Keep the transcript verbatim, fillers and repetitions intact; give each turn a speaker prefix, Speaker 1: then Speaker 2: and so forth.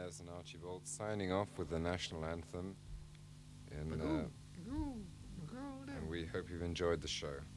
Speaker 1: Baz and Archibald signing off with the national anthem. In, uh, and we hope you've enjoyed the show.